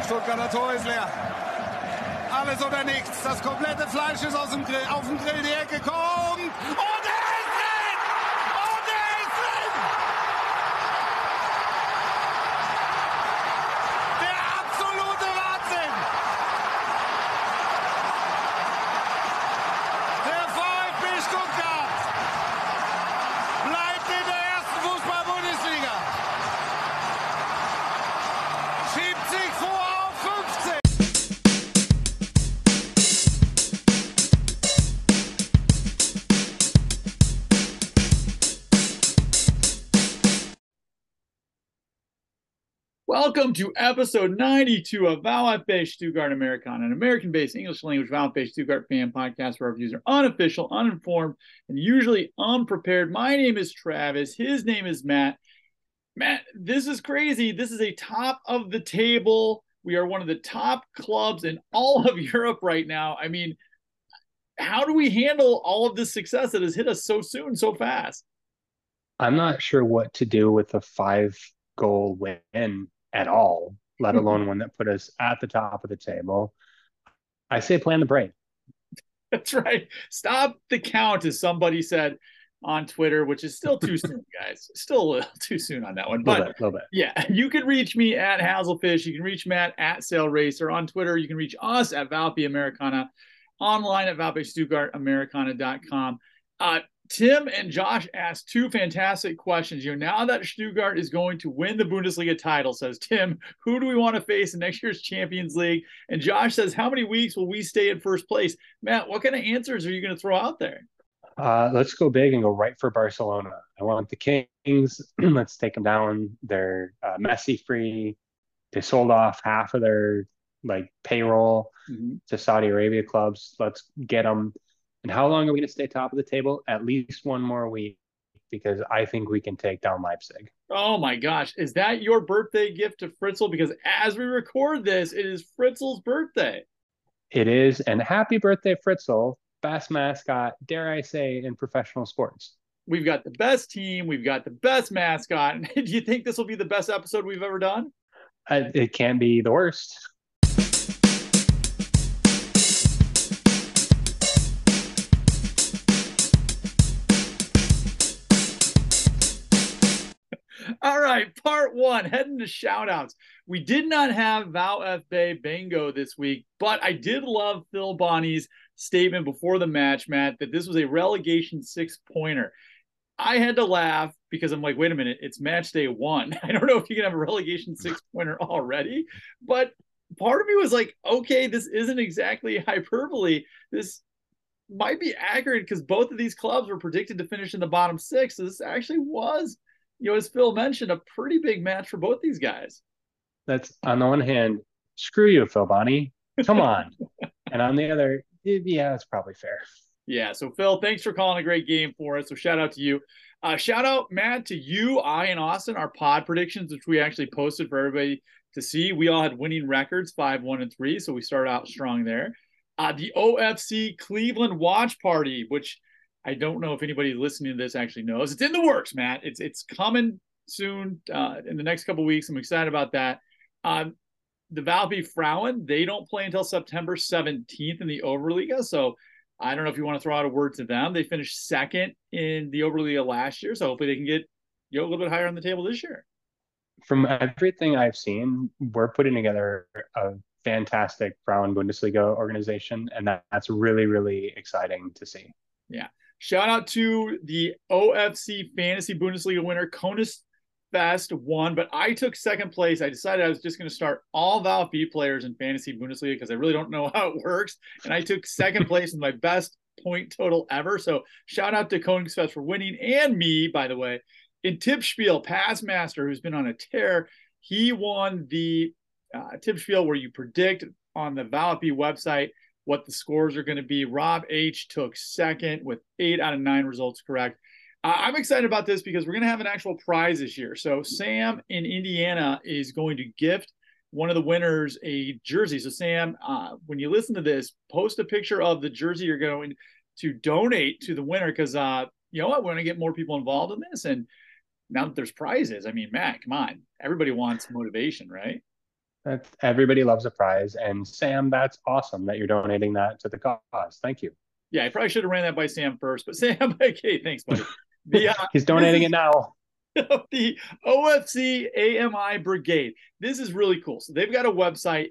Stuttgarter Tor ist leer. Alles oder nichts. Das komplette Fleisch ist auf dem Grill. Die Ecke kommt. Und er ist drin! Und er ist drin! Der absolute Wahnsinn! Der VfB Stuttgart bleibt in der ersten Fußball-Bundesliga. Schiebt sich vor auf 15. Welcome to episode 92 of VfB Stuttgart Americana, an American-based English-language VfB Stuttgart fan podcast where our views are unofficial, uninformed, and usually unprepared. My name is Travis. His name is Matt. Matt, this is crazy. This is a top of the table. We are one of the top clubs in all of Europe right now. I mean, how do we handle all of this success that has hit us so soon, so fast? I'm not sure what to do with a 5-goal win at all, let alone one that put us at the top of the table. I say plan the break. That's right. Stop the count, as somebody said on Twitter, which is still too soon, guys. Still a little too soon on that one. But little bit. Yeah, you can reach me at Hazelfish. You can reach Matt at Sail Racer. On Twitter, you can reach us at VfB Americana. Online at VfBStuttgartAmericana.com. Tim and Josh asked two fantastic questions. Now that Stuttgart is going to win the Bundesliga title, says Tim, who do we want to face in next year's Champions League? And Josh says, how many weeks will we stay in first place? Matt, what kind of answers are you going to throw out there? Let's go big and go right for Barcelona. I want the Kings. Let's take them down. They're Messi free. They sold off half of their payroll to Saudi Arabia clubs. Let's get them. And how long are we going to stay top of the table? At least one more week, because I think we can take down Leipzig. Oh my gosh. Is that your birthday gift to Fritzl? Because as we record this, it is Fritzl's birthday. It is. And happy birthday, Fritzl. Best mascot, dare I say, in professional sports. We've got the best team. We've got the best mascot. Do you think this will be the best episode we've ever done? It can't be the worst. All right, part one, heading to shout-outs. We did not have VfB Bingo this week, but I did love Phil Bonnie's statement before the match, Matt, that this was a relegation 6-pointer. I had to laugh because I'm like, wait a minute, it's match day 1. I don't know if you can have a relegation 6-pointer already, but part of me was like, okay, this isn't exactly hyperbole. This might be accurate because both of these clubs were predicted to finish in the bottom 6. So this actually was, as Phil mentioned, a pretty big match for both these guys. That's, on the one hand, screw you, Phil Bonnie. Come on. And on the other, yeah, that's probably fair. Yeah, so Phil, thanks for calling a great game for us. So shout out to you. Shout out, Matt, to you, I, and Austin, our pod predictions, which we actually posted for everybody to see. We all had winning records, 5-1-3, so we started out strong there. The OFC Cleveland watch party, which I don't know if anybody listening to this actually knows. It's in the works, Matt. It's coming soon in the next couple of weeks. I'm excited about that. The VfB Frauen, they don't play until September 17th in the Oberliga. So I don't know if you want to throw out a word to them. They finished second in the Oberliga last year. So hopefully they can get a little bit higher on the table this year. From everything I've seen, we're putting together a fantastic Frauen Bundesliga organization. And that's really, really exciting to see. Yeah. Shout out to the OFC Fantasy Bundesliga winner, Konus Fest won, but I took second place. I decided I was just going to start all VfB players in Fantasy Bundesliga because I really don't know how it works. And I took second place in my best point total ever. So shout out to Koningsfest for winning, and me, by the way. In Tippspiel, Passmaster, who's been on a tear, he won the Tippspiel where you predict on the VfB website what the scores are going to be. Rob H took second with 8 out of 9 results correct. I'm excited about this because we're going to have an actual prize this year. So Sam in Indiana is going to gift one of the winners a jersey. So Sam, when you listen to this, post a picture of the jersey you're going to donate to the winner because, you know what, we're going to get more people involved in this. And now that there's prizes, I mean, Matt, come on. Everybody wants motivation, right? Everybody loves a prize. And Sam, that's awesome that you're donating that to the cause. Thank you. Yeah, I probably should have ran that by Sam first, but Sam, okay, thanks, buddy. The He's donating it now. The OFC AMI Brigade. This is really cool. So they've got a website,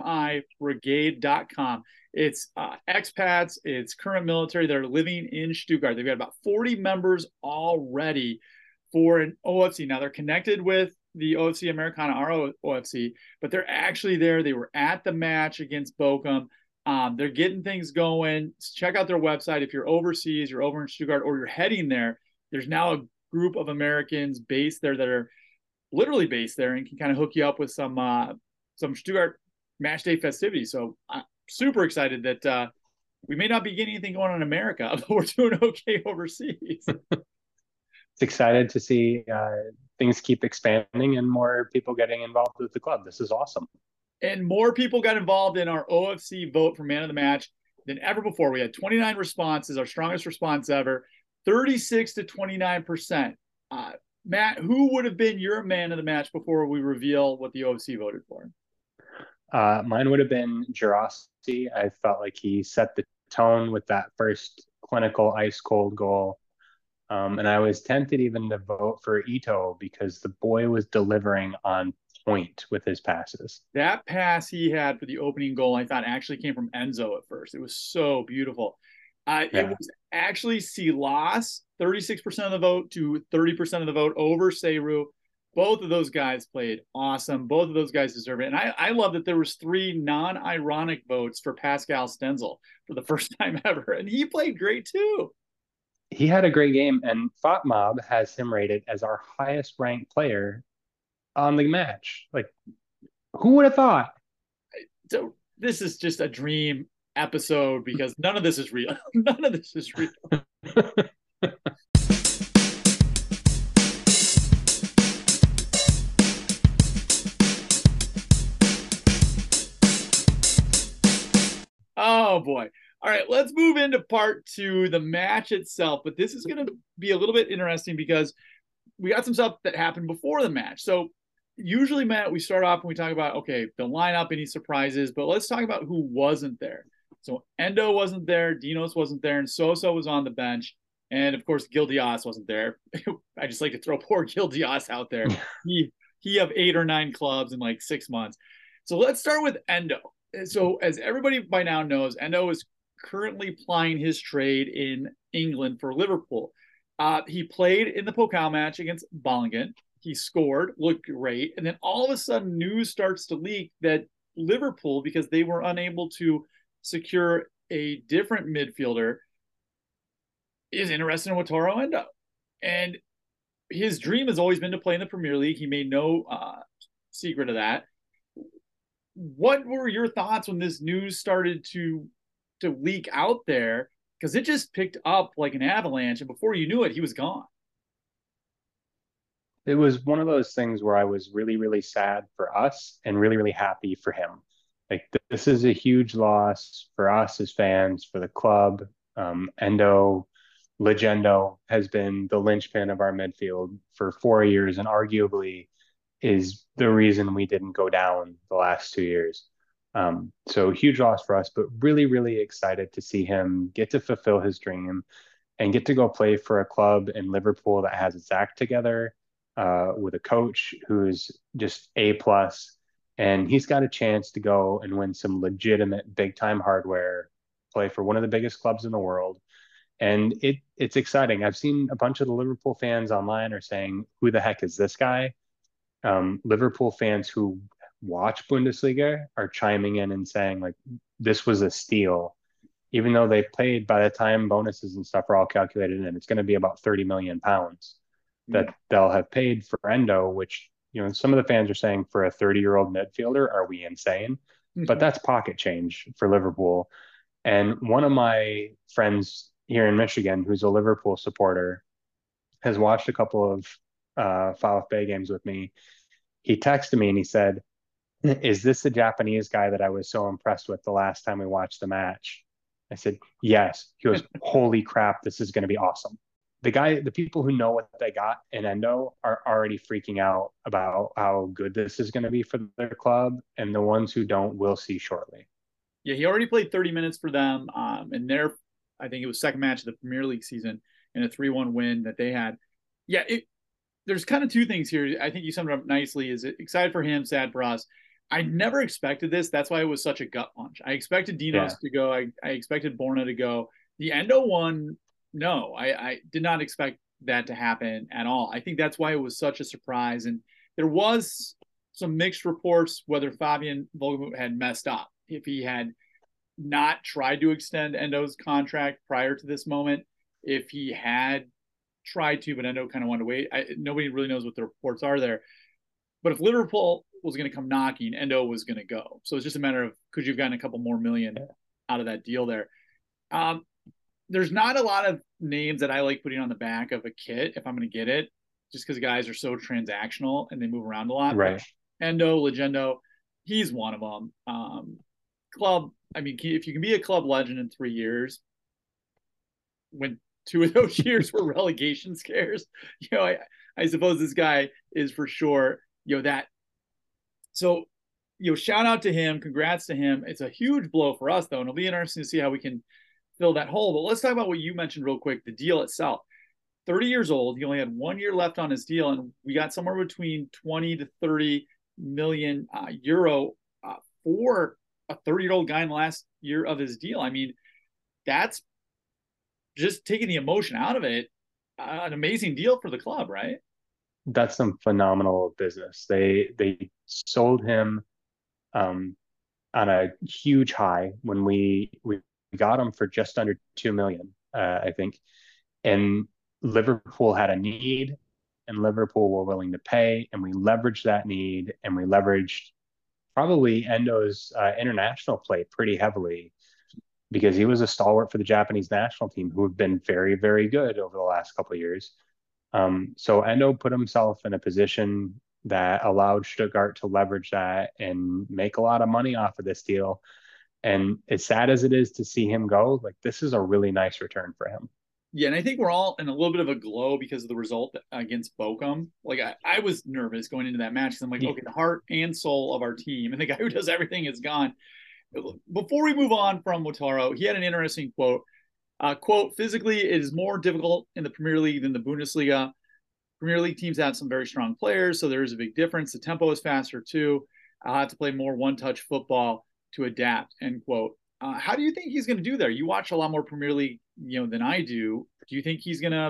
amibrigade.com. It's expats, it's current military that are living in Stuttgart. They've got about 40 members already for an OFC. Now they're connected with the OFC Americana, our OFC, but they're actually there. They were at the match against Bochum. They're getting things going. Check out their website. If you're overseas, you're over in Stuttgart, or you're heading there, there's now a group of Americans based there that are literally based there and can kind of hook you up with some Stuttgart match day festivities. So I'm super excited that we may not be getting anything going on in America, but we're doing okay overseas. It's excited to see things keep expanding and more people getting involved with the club. This is awesome. And more people got involved in our OFC vote for man of the match than ever before. We had 29 responses, our strongest response ever. 36 to 29%. Matt, who would have been your man of the match before we reveal what the OFC voted for? Mine would have been Girassi. I felt like he set the tone with that first clinical ice cold goal. And I was tempted even to vote for Ito because the boy was delivering on point with his passes. That pass he had for the opening goal, I thought actually came from Enzo at first. It was so beautiful. It was actually Silas, 36% of the vote to 30% of the vote over Seru. Both of those guys played awesome. Both of those guys deserve it. And I love that there was 3 non-ironic votes for Pascal Stenzel for the first time ever. And he played great too. He had a great game, and FotMob has him rated as our highest ranked player on the match. Like, who would have thought? So this is just a dream episode because none of this is real. None of this is real. Oh boy. All right, let's move into part 2, the match itself. But this is going to be a little bit interesting because we got some stuff that happened before the match. So usually, Matt, we start off and we talk about, okay, the lineup, any surprises, but let's talk about who wasn't there. So Endo wasn't there, Dinos wasn't there, and Sosa was on the bench. And of course, Gil Diaz wasn't there. I just like to throw poor Gil Diaz out there. He have 8 or 9 clubs in like 6 months. So let's start with Endo. So as everybody by now knows, Endo is currently plying his trade in England for Liverpool. He played in the Pokal match against Ballingen. He scored, looked great. And then all of a sudden news starts to leak that Liverpool, because they were unable to secure a different midfielder, is interested in Wataru Endo. And his dream has always been to play in the Premier League. He made no secret of that. What were your thoughts when this news started to leak out there? Because it just picked up like an avalanche, and before you knew it, he was gone. It was one of those things where I was really, really sad for us and really, really happy for him. Like, this is a huge loss for us as fans, for the club. Endo, Legendo has been the linchpin of our midfield for 4 years and arguably is the reason we didn't go down the last 2 years. So huge loss for us, but really, really excited to see him get to fulfill his dream and get to go play for a club in Liverpool that has its act together, with a coach who's just A+, and he's got a chance to go and win some legitimate big time hardware, play for one of the biggest clubs in the world. And it's exciting. I've seen a bunch of the Liverpool fans online are saying, who the heck is this guy? Liverpool fans who watch Bundesliga are chiming in and saying, like, this was a steal, even though they paid, by the time bonuses and stuff are all calculated in, it's going to be about 30 million pounds that they'll have paid for Endo, which, you know, some of the fans are saying for a 30-year-old midfielder, are we insane? But that's pocket change for Liverpool. And one of my friends here in Michigan, who's a Liverpool supporter, has watched a couple of VfB games with me. He texted me and he said, is this the Japanese guy that I was so impressed with the last time we watched the match? I said, yes. He goes, holy crap, this is going to be awesome. the people who know what they got in Endo are already freaking out about how good this is going to be for their club, and the ones who don't will see shortly. Yeah, he already played 30 minutes for them in their, I think it was second match of the Premier League season in a 3-1 win that they had. Yeah, there's kind of two things here. I think you summed it up nicely. Is excited for him, sad for us. I never expected this. That's why it was such a gut punch. I expected Dinos to go. I expected Borna to go. The Endo one, no, I did not expect that to happen at all. I think that's why it was such a surprise. And there was some mixed reports whether Fabian Wohlgemuth had messed up. If he had not tried to extend Endo's contract prior to this moment, if he had tried to, but Endo kind of wanted to wait. Nobody really knows what the reports are there. But if Liverpool was going to come knocking, Endo was going to go. So it's just a matter of, could you have gotten a couple more million out of that deal there? There's not a lot of names that I like putting on the back of a kit if I'm going to get it, just because guys are so transactional and they move around a lot. Right. But Endo, Legendo, he's one of them. Club, I mean, if you can be a club legend in 3 years, when 2 of those years were relegation scares, I suppose this guy is for sure, that. So, shout out to him. Congrats to him. It's a huge blow for us, though, and it'll be interesting to see how we can fill that hole. But let's talk about what you mentioned real quick, the deal itself. 30 years old. He only had 1 year left on his deal, and we got somewhere between 20 to 30 million euro for a 30-year-old guy in the last year of his deal. I mean, that's just taking the emotion out of it. An amazing deal for the club, right? That's some phenomenal business. They sold him on a huge high when we got him for just under 2 million, I think. And Liverpool had a need, and Liverpool were willing to pay, and we leveraged that need, and we leveraged probably Endo's international play pretty heavily, because he was a stalwart for the Japanese national team, who have been very, very good over the last couple of years. So Endo put himself in a position that allowed Stuttgart to leverage that and make a lot of money off of this deal. And as sad as it is to see him go, like, this is a really nice return for him. Yeah, and I think we're all in a little bit of a glow because of the result against Bochum. Like, I was nervous going into that match because I'm like, okay, the heart and soul of our team, and the guy who does everything is gone. Before we move on from Wataru, he had an interesting quote. Quote, physically, it is more difficult in the Premier League than the Bundesliga. Premier League teams have some very strong players, so there is a big difference. The tempo is faster, too. I'll have to play more one-touch football to adapt, end quote. How do you think he's going to do there? You watch a lot more Premier League, than I do. Do you think he's going to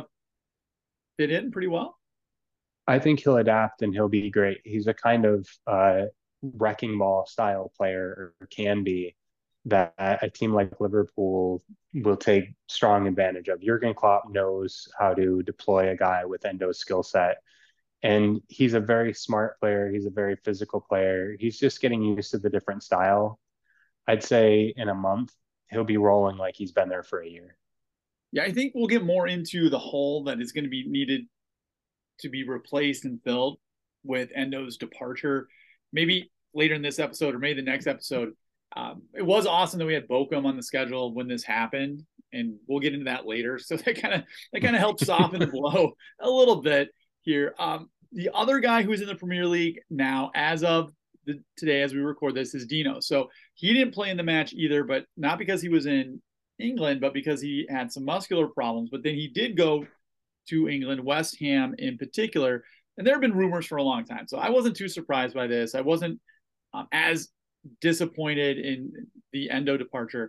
fit in pretty well? I think he'll adapt and he'll be great. He's a kind of wrecking ball style player, or can be, that a team like Liverpool will take strong advantage of. Jurgen Klopp knows how to deploy a guy with Endo's skill set. And he's a very smart player. He's a very physical player. He's just getting used to the different style. I'd say in a month, he'll be rolling like he's been there for a year. Yeah, I think we'll get more into the hole that is going to be needed to be replaced and filled with Endo's departure, maybe later in this episode or maybe the next episode. It was awesome that we had Bochum on the schedule when this happened, and we'll get into that later. So that kind of helped soften the blow a little bit here. The other guy who's in the Premier League now, as of today, as we record this, is Dino. So he didn't play in the match either, but not because he was in England, but because he had some muscular problems. But then he did go to England, West Ham in particular, and there have been rumors for a long time. So I wasn't too surprised by this. I wasn't as disappointed in the Endo departure.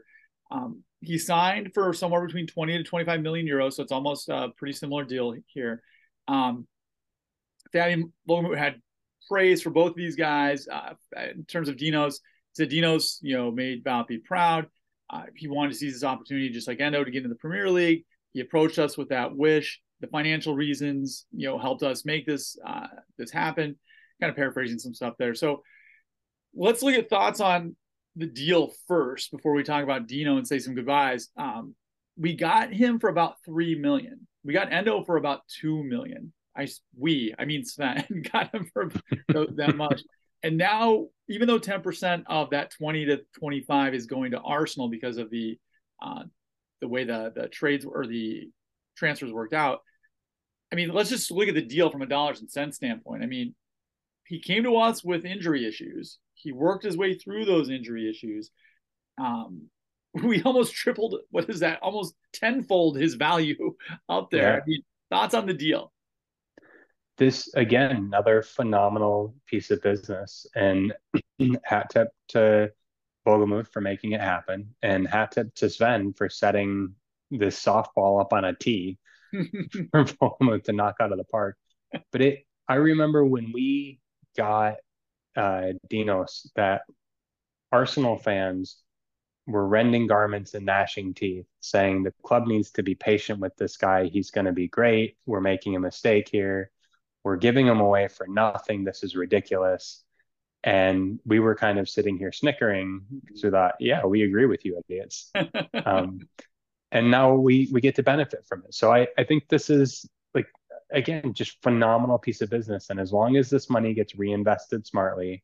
He signed for somewhere between 20 to 25 million euros, so it's almost a pretty similar deal here. Fabian Wohlgemuth had praise for both of these guys in terms of Dino's. He said Dino's, made Valpy proud. He wanted to seize this opportunity, just like Endo, to get into the Premier League. He approached us with that wish. The financial reasons, helped us make this happen. Kind of paraphrasing some stuff there. So let's look at thoughts on the deal first before we talk about Dino and say some goodbyes. We got him for about 3 million. We got Endo for about 2 million. Sven got him for that much. And now, even though 10% of that 20 to 25 is going to Arsenal because of the way the trades or the transfers worked out, I mean, let's just look at the deal from a dollars and cents standpoint. I mean, he came to us with injury issues. He worked his way through those injury issues. Um, we almost tripled, what is that? Almost tenfold his value up there. Yeah. I mean, thoughts on the deal? This again, another phenomenal piece of business, and hat tip to Bournemouth for making it happen, and hat tip to Sven for setting this softball up on a tee for Bournemouth to knock out of the park. But I remember when we got Dinos, that Arsenal fans were rending garments and gnashing teeth, saying the club needs to be patient with this guy. He's going to be great. We're making a mistake here. We're giving him away for nothing. This is ridiculous. And we were kind of sitting here snickering because we thought, yeah, we agree with you, idiots. And now we get to benefit from it. So I think this is, like, again, just phenomenal piece of business. And as long as this money gets reinvested smartly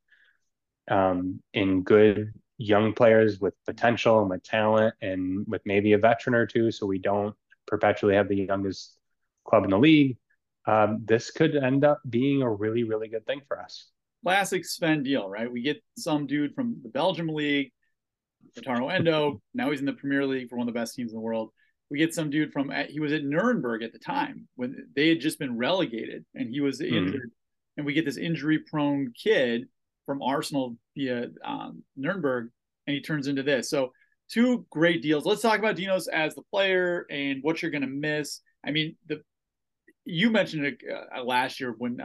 in good young players with potential and with talent and with maybe a veteran or two, so we don't perpetually have the youngest club in the league, this could end up being a really, really good thing for us. Classic Sven deal, right? We get some dude from the Belgium league, Wataru Endo. Now he's in the Premier League for one of the best teams in the world. We get some dude he was at Nuremberg at the time when they had just been relegated and he was injured. And we get this injury-prone kid from Arsenal via Nuremberg, and he turns into this. So 2 great deals. Let's talk about Dinos as the player and what you're going to miss. I mean, you mentioned it last year when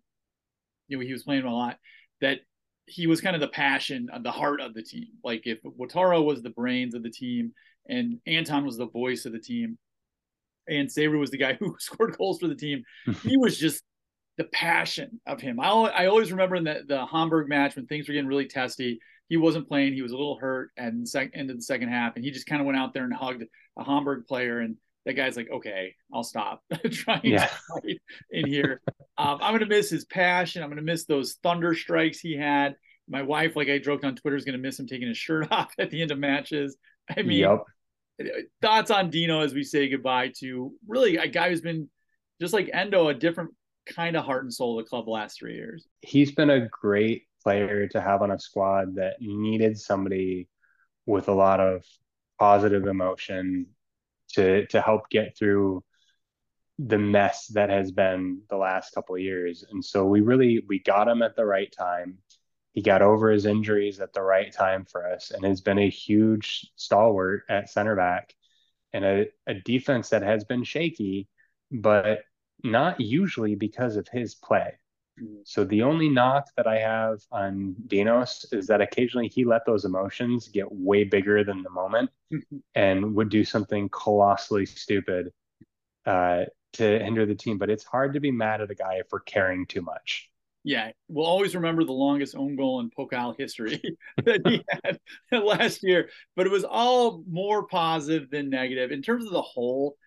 he was playing a lot, that he was kind of the passion, the heart of the team. Like if Wataru was the brains of the team and Anton was the voice of the team and Sabri was the guy who scored goals for the team, he was just the passion of him. I always remember in the Hamburg match when things were getting really testy, he wasn't playing. He was a little hurt at the end of the second half, and he just kind of went out there and hugged a Hamburg player, and that guy's like, okay, I'll stop trying to fight in here. I'm going to miss his passion. I'm going to miss those thunder strikes he had. My wife, like I joked on Twitter, is going to miss him taking his shirt off at the end of matches. I mean, thoughts on Dino as we say goodbye to really a guy who's been, just like Endo, a different kind of heart and soul of the club the last 3 years. He's been a great player to have on a squad that needed somebody with a lot of positive emotion to help get through the mess that has been the last couple of years. And so we got him at the right time. He got over his injuries at the right time for us and has been a huge stalwart at center back and a defense that has been shaky, but not usually because of his play. So the only knock that I have on Dinos is that occasionally he let those emotions get way bigger than the moment and would do something colossally stupid to hinder the team. But it's hard to be mad at a guy for caring too much. Yeah, we'll always remember the longest own goal in Pokal history that he had last year. But it was all more positive than negative. In terms of the whole,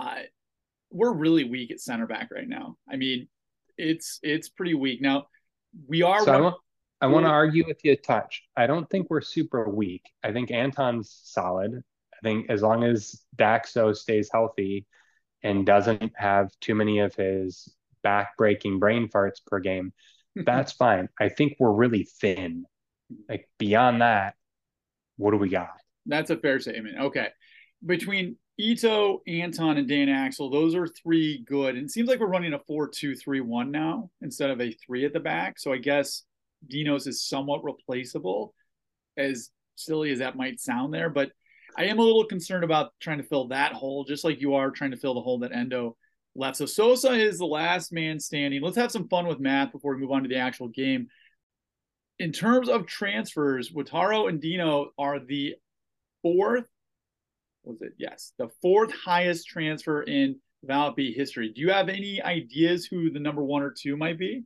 we're really weak at center back right now. I mean, it's pretty weak. Now, we are... So I want to argue with you a touch. I don't think we're super weak. I think Anton's solid. I think as long as Daxo stays healthy and doesn't have too many of his back-breaking brain farts per game, that's fine. I think we're really thin. Like, beyond that, what do we got? That's a fair statement. Okay. Between Ito, Anton, and Dan Axel, those are 3 good. And it seems like we're running a 4-2-3-1 now instead of a 3 at the back. So I guess Dinos is somewhat replaceable, as silly as that might sound there. But I am a little concerned about trying to fill that hole, just like you are trying to fill the hole that Endo left. So Sosa is the last man standing. Let's have some fun with math before we move on to the actual game. In terms of transfers, Wataru and Dino are the 4th. Was it? Yes, the 4th highest transfer in Valpi history. Do you have any ideas who the number 1 or 2 might be?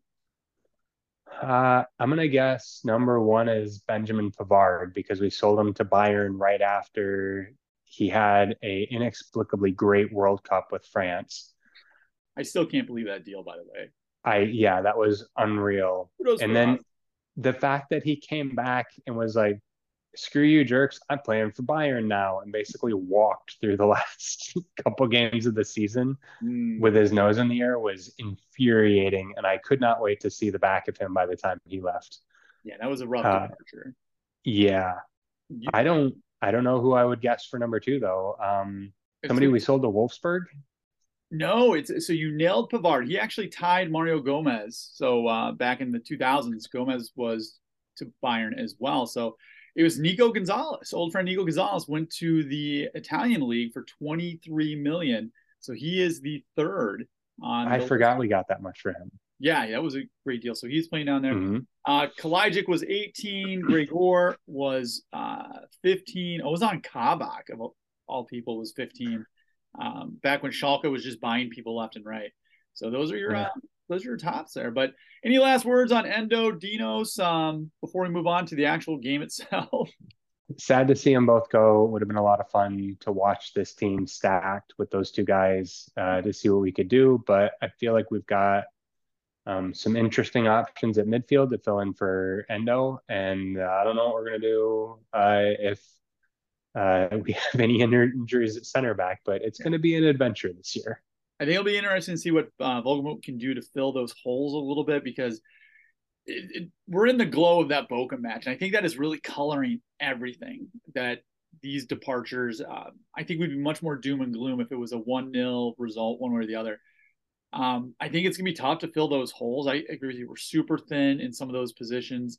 I'm gonna guess number 1 is Benjamin Pavard because we sold him to Bayern right after he had a inexplicably great World Cup with France. I still can't believe that deal, by the way. That was unreal. And then the fact that he came back and was like screw you, jerks. I'm playing for Bayern now, and basically walked through the last couple games of the season with his nose in the air was infuriating. And I could not wait to see the back of him by the time he left. Yeah, that was a rough Uh, departure. yeah. You, I don't know who I would guess for number two though. Somebody we sold to Wolfsburg. No, it's so you nailed Pavard. He actually tied Mario Gomez. So back in the 2000s, Gomez was to Bayern as well. So it was Nico Gonzalez. Old friend Nico Gonzalez went to the Italian league for 23 million. So he is the third on. I forgot we got that much for him. Yeah, that was a great deal. So he's playing down there. Mm-hmm. Kalajic was 18. Gregor was 15. Ozan Kabak, of all people, was 15. Back when Schalke was just buying people left and right. So those are your tops there. But any last words on Endo, Dinos, before we move on to the actual game itself? Sad to see them both go. Would have been a lot of fun to watch this team stacked with those two guys to see what we could do. But I feel like we've got some interesting options at midfield to fill in for Endo. And I don't know what we're going to do if we have any injuries at center back, but it's going to be an adventure this year. I think it'll be interesting to see what Vogelmoot can do to fill those holes a little bit, because we're in the glow of that Boca match. And I think that is really coloring everything, that these departures, I think we'd be much more doom and gloom if it was a 1-0 result one way or the other. I think it's going to be tough to fill those holes. I agree with you. We're super thin in some of those positions.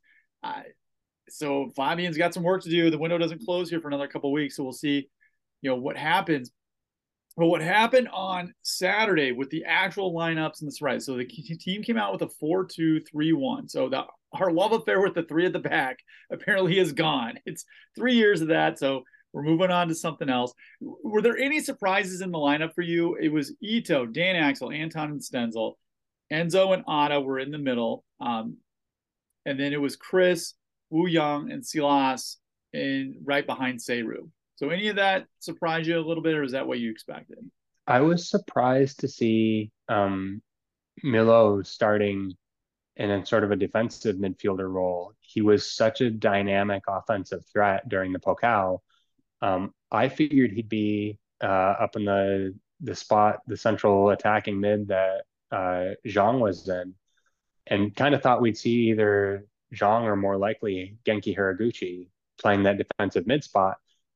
So Fabian's got some work to do. The window doesn't close here for another couple of weeks. So we'll see, what happens. But what happened on Saturday with the actual lineups and this, right? So the team came out with a 4-2-3-1. So our love affair with the three at the back apparently is gone. It's 3 years of that. So we're moving on to something else. Were there any surprises in the lineup for you? It was Ito, Dan Axel, Anton, and Stenzel. Enzo and Otto were in the middle. And then it was Chris, Wu Yang, and Silas right behind Seiru. So any of that surprise you a little bit, or is that what you expected? I was surprised to see Milo starting in a sort of a defensive midfielder role. He was such a dynamic offensive threat during the Pokal. I figured he'd be up in the spot, the central attacking mid that Zhang was in, and kind of thought we'd see either Zhang or more likely Genki Hiraguchi playing that defensive mid spot.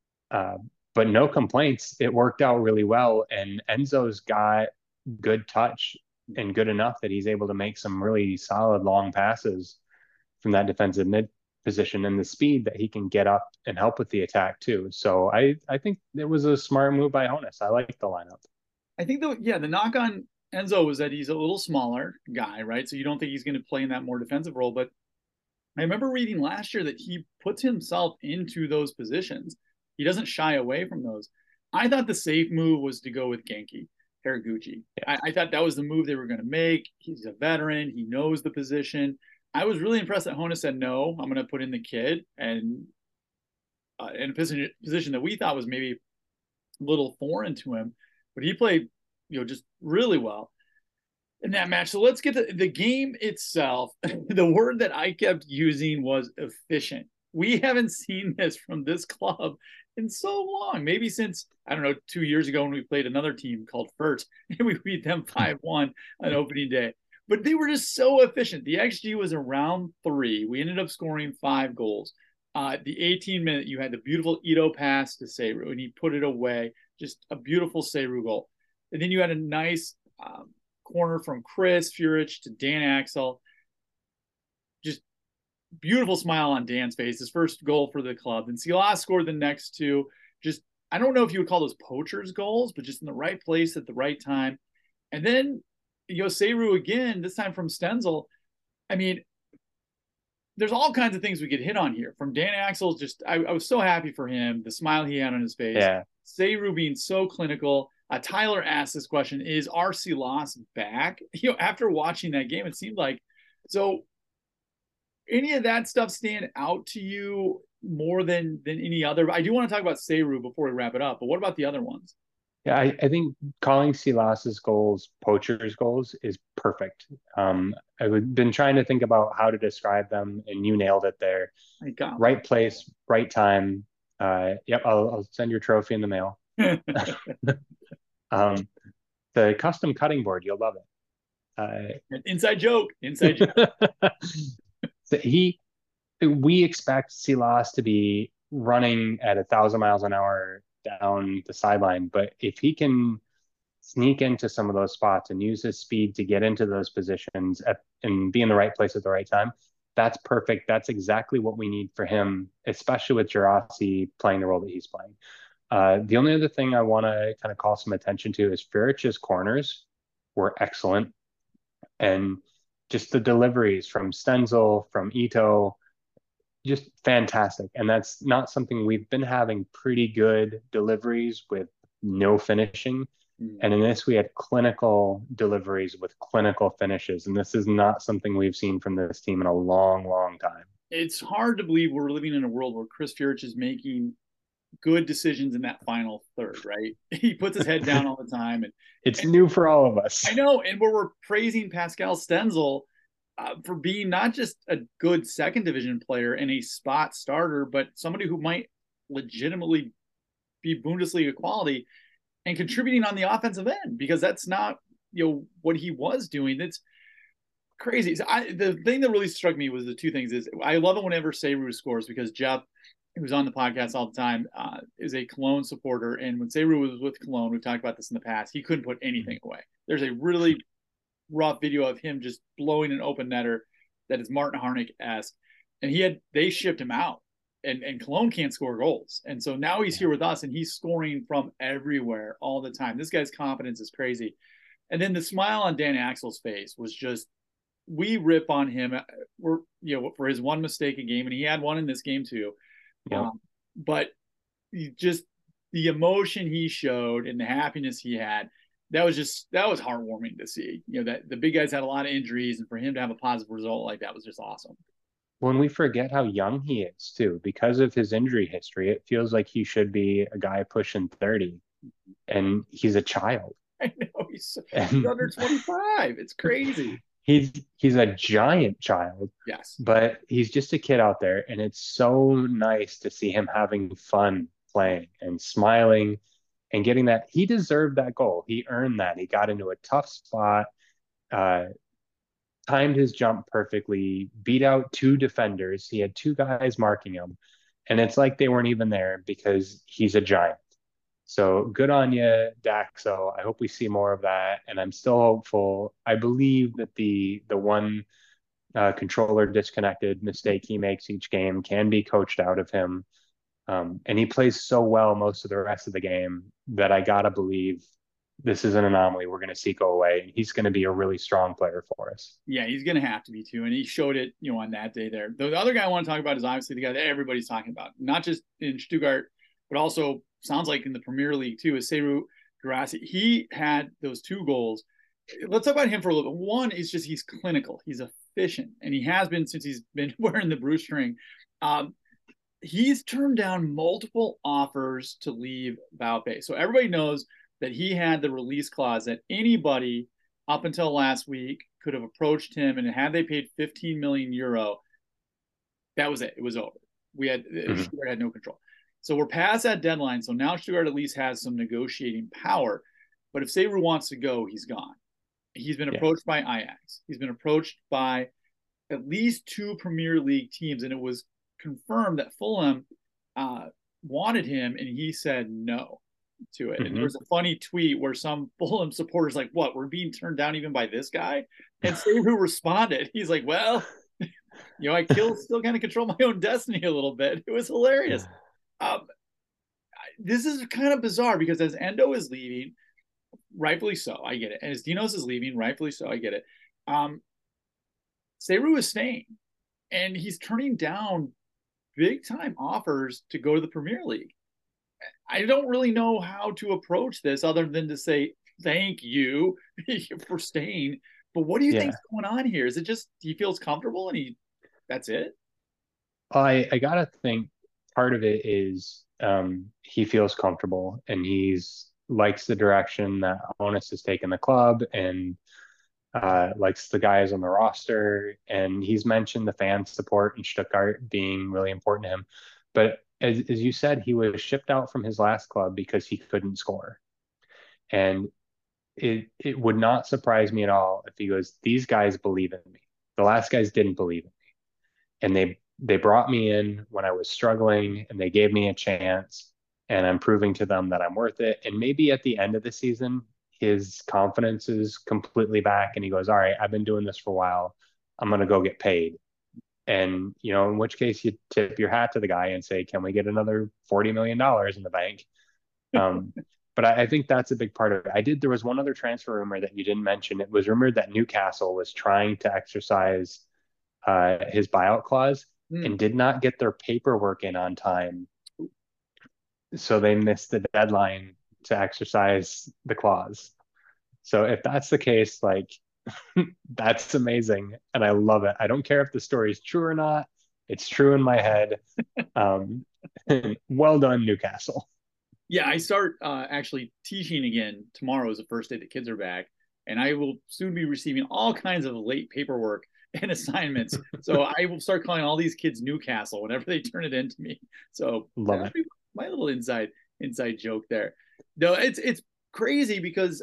But no complaints. It worked out really well, and Enzo's got good touch and good enough that he's able to make some really solid long passes from that defensive mid position, and the speed that he can get up and help with the attack too. So I think it was a smart move by Hoeneß. I like the lineup. I think the knock on Enzo was that he's a little smaller guy, right? So you don't think he's going to play in that more defensive role. But I remember reading last year that he puts himself into those positions. He doesn't shy away from those. I thought the safe move was to go with Genki Hiraguchi. Yeah. I thought that was the move they were going to make. He's a veteran. He knows the position. I was really impressed that Hoeneß said, no, I'm going to put in the kid, and in a position that we thought was maybe a little foreign to him. But he played, just really well in that match. So let's get to the game itself. The word that I kept using was efficient. We haven't seen this from this club in so long, maybe since, 2 years ago when we played another team called Fürth, and we beat them 5-1 on opening day. But they were just so efficient. The XG was around 3. We ended up scoring 5 goals. The 18th minute, you had the beautiful Ito pass to Seiru, and he put it away. Just a beautiful Seiru goal. And then you had a nice corner from Chris Furich to Dan Axel. Just beautiful smile on Dan's face. His first goal for the club. And Silas scored the next 2. Just, I don't know if you would call those poachers goals, but just in the right place at the right time. And then, Seiru again, this time from Stenzel. I mean, there's all kinds of things we could hit on here. From Dan Axel, I was so happy for him, the smile he had on his face. Yeah. Seiru being so clinical. Tyler asked this question, is our Silas back? After watching that game, it seemed like. So any of that stuff stand out to you more than any other? I do want to talk about Seiru before we wrap it up, but what about the other ones? Yeah, I think calling Silas's goals poachers goals is perfect. I've been trying to think about how to describe them, and you nailed it there. I got Right place, right time. Yep, I'll send your trophy in the mail. them. Um, the custom cutting board, you'll love Inside joke. Inside joke. it. So we expect Silas to be running at 1,000 miles an hour down the sideline, but if he can sneak into some of those spots and use his speed to get into those positions and be in the right place at the right time, that's perfect. That's exactly what we need for him, especially with Gerasi playing the role that he's playing. The only other thing I want to kind of call some attention to is Furic's corners were excellent. And just the deliveries from Stenzel, from Ito, just fantastic. And that's not something we've been having pretty good deliveries with no finishing. And in this, we had clinical deliveries with clinical finishes. And this is not something we've seen from this team in a long, long time. It's hard to believe we're living in a world where Chris Furich is making good decisions in that final third, right? He puts his head down all the time. It's new for all of us. I know. And we're praising Pascal Stenzel for being not just a good second division player and a spot starter, but somebody who might legitimately be Bundesliga quality and contributing on the offensive end, because that's not, what he was doing. That's crazy. So the thing that really struck me was the two things is I love it whenever Seru scores, because Jeff, who's on the podcast all the time, is a Cologne supporter. And when Seru was with Cologne, we've talked about this in the past, he couldn't put anything away. There's a really rough video of him just blowing an open netter that is Martin Harnik-esque. And they shipped him out. And Cologne can't score goals. And so now he's here with us and he's scoring from everywhere all the time. This guy's confidence is crazy. And then the smile on Dan Axel's face was just, we rip on him for his one mistake a game. And he had one in this game too. Yeah. But just the emotion he showed and the happiness he had, that was heartwarming to see. That the big guys had a lot of injuries, and for him to have a positive result like that was just awesome. When we forget how young he is too, because of his injury history, it feels like he should be a guy pushing 30, and he's a child. I know he's under 25. It's crazy. He's a giant child. Yes. But he's just a kid out there, and it's so nice to see him having fun playing and smiling and getting that. He deserved that goal. He earned that. He got into a tough spot. Timed his jump perfectly, beat out two defenders. He had two guys marking him, and it's like they weren't even there because he's a giant. So good on you, Daxo. I hope we see more of that, and I'm still hopeful. I believe that the one controller disconnected mistake he makes each game can be coached out of him, and he plays so well most of the rest of the game that I gotta believe this is an anomaly we're going to see go away. He's going to be a really strong player for us. Yeah, he's going to have to be too. And he showed it, on that day there. The other guy I want to talk about is obviously the guy that everybody's talking about, not just in Stuttgart, but also sounds like in the Premier League too, is Seru Girassi. He had those two goals. Let's talk about him for a little bit. One is just he's clinical. He's efficient. And he has been since he's been wearing the Bruce string. He's turned down multiple offers to leave Valpe. So everybody knows that he had the release clause that anybody up until last week could have approached him, and had they paid 15 million euro, that was it. It was over. Stuttgart had no control. So we're past that deadline. So now Stuttgart at least has some negotiating power. But if Seru wants to go, he's gone. He's been approached by Ajax. He's been approached by at least two Premier League teams, and it was confirmed that Fulham wanted him, and he said no to it. And there was a funny tweet where some Fulham supporters like, what, we're being turned down even by this guy? And Seru responded. He's like, well, I still kind of control my own destiny a little bit. It was hilarious. This is kind of bizarre because as Endo is leaving, rightfully so, I get it. And as Dinos is leaving, rightfully so, I get it. Seru is staying, and he's turning down big time offers to go to the Premier League. I don't really know how to approach this other than to say thank you for staying. But what do you think's going on here? Is it just he feels comfortable and that's it? I gotta think part of it is he feels comfortable and he's likes the direction that Honus has taken the club, and likes the guys on the roster. And he's mentioned the fan support in Stuttgart being really important to him. But as you said, he was shipped out from his last club because he couldn't score. And it would not surprise me at all if he goes, these guys believe in me. The last guys didn't believe in me. And they brought me in when I was struggling, and they gave me a chance, and I'm proving to them that I'm worth it. And maybe at the end of the season, his confidence is completely back, and he goes, all right, I've been doing this for a while. I'm going to go get paid. And, in which case you tip your hat to the guy and say, can we get another $40 million in the bank? But I think that's a big part of it. There was one other transfer rumor that you didn't mention. It was rumored that Newcastle was trying to exercise his buyout clause and did not get their paperwork in on time. So they missed the deadline to exercise the clause. So if that's the case, like, that's amazing. And I love it. I don't care if the story is true or not. It's true in my head. Well done, Newcastle. Yeah, I start actually teaching again. Tomorrow is the first day the kids are back, and I will soon be receiving all kinds of late paperwork and assignments. So I will start calling all these kids Newcastle whenever they turn it into me. So love it. My little inside joke there. No, it's crazy because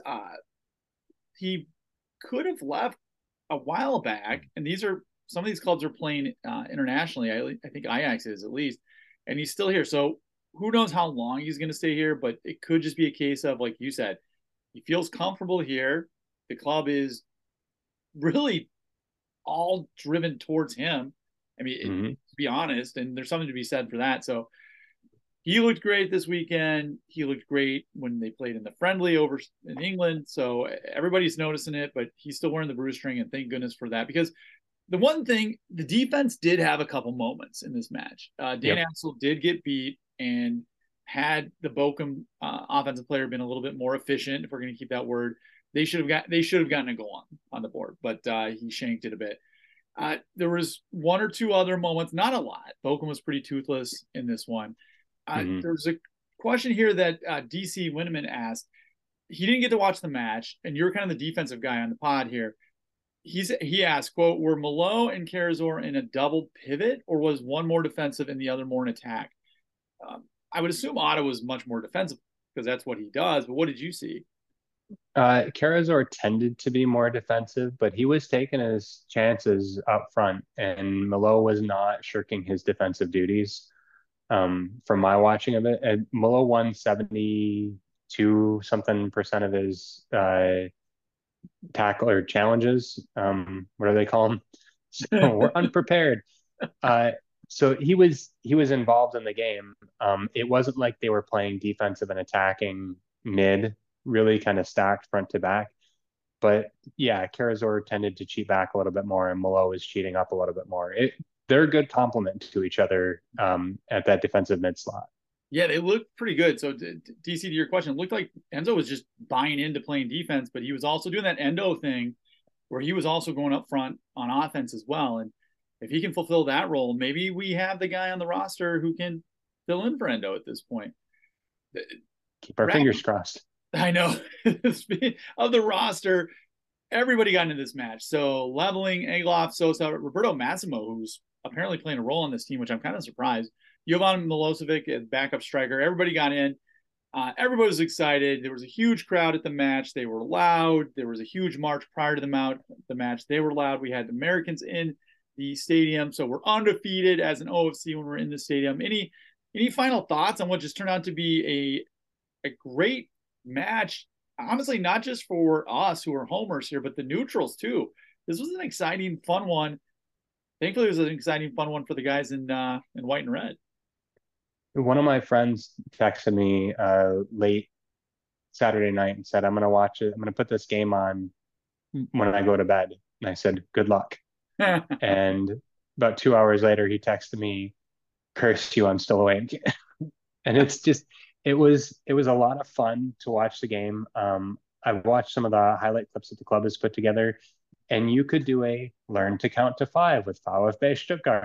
he could have left a while back, and some of these clubs are playing internationally. I think Ajax is, at least, and he's still here. So who knows how long he's going to stay here, but it could just be a case of, like you said, he feels comfortable here. The club is really all driven towards him. I mean, to be honest, and there's something to be said for that. So he looked great this weekend. He looked great when they played in the friendly over in England. So everybody's noticing it, but he's still wearing the Bruce string, and thank goodness for that. Because the one thing, the defense did have a couple moments in this match. Dan Axel did get beat, and had the Bochum offensive player been a little bit more efficient, if we're going to keep that word, they should have gotten a goal on the board, but he shanked it a bit. There was one or two other moments, not a lot. Bochum was pretty toothless in this one. There's a question here that DC Winneman asked. He didn't get to watch the match, and you're kind of the defensive guy on the pod here. He asked, quote, were Malo and Karazor in a double pivot, or was one more defensive and the other more in attack? I would assume Otto was much more defensive because that's what he does. But what did you see? Karazor tended to be more defensive, but he was taking his chances up front, and Malo was not shirking his defensive duties. From my watching of it, and Malo won 72 something percent of his tackle or challenges. What do they call them? So we're unprepared. So he was involved in the game. It wasn't like they were playing defensive and attacking mid, really kind of stacked front to back. But yeah, Karazor tended to cheat back a little bit more, and Malo was cheating up a little bit more. They're a good complement to each other at that defensive mid slot. Yeah, they looked pretty good. So DC, to your question, it looked like Enzo was just buying into playing defense, but he was also doing that Endo thing where he was also going up front on offense as well. And if he can fulfill that role, maybe we have the guy on the roster who can fill in for Endo at this point. Keep our fingers crossed. I know. Of the roster, everybody got into this match. So leveling, Egloff, Sosa, Roberto Massimo, who's apparently playing a role on this team, which I'm kind of surprised. Jovan Milosevic as backup striker. Everybody got in. Everybody was excited. There was a huge crowd at the match. They were loud. There was a huge march prior to the match. They were loud. We had Americans in the stadium, so we're undefeated as an OFC when we're in the stadium. Any final thoughts on what just turned out to be a great match? Honestly, not just for us who are homers here, but the neutrals too. This was an exciting, fun one. Thankfully, it was an exciting, fun one for the guys in white and red. One of my friends texted me late Saturday night and said, I'm going to watch it. I'm going to put this game on when I go to bed. And I said, good luck. And about 2 hours later, he texted me, curse you, I'm still awake. And it was a lot of fun to watch the game. I've watched some of the highlight clips that the club has put together, and you could do a learn to count to 5 with VfB Stuttgart.